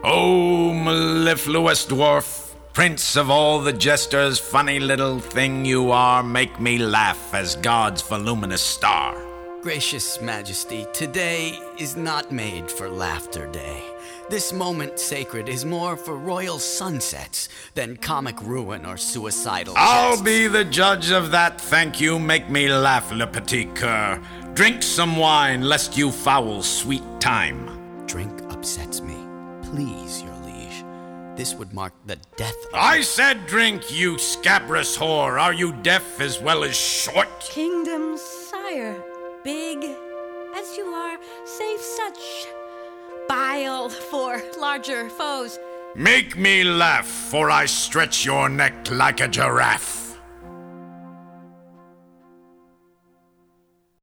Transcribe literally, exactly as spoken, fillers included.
O mellifluous dwarf, prince of all the jesters, funny little thing you are, make me laugh as God's voluminous star. Gracious Majesty, today is not made for laughter day. This moment sacred is more for royal sunsets than comic ruin or suicidal I'll jests. be the judge of that, thank you, make me laugh, le petit coeur. Drink some wine, lest you foul sweet time. Drink upsets me. Please, your liege. This would mark the death of... I said drink, you scabrous whore. Are you deaf as well as short? Kingdom's sire, big as you are, save such bile for larger foes. Make me laugh, for I stretch your neck like a giraffe.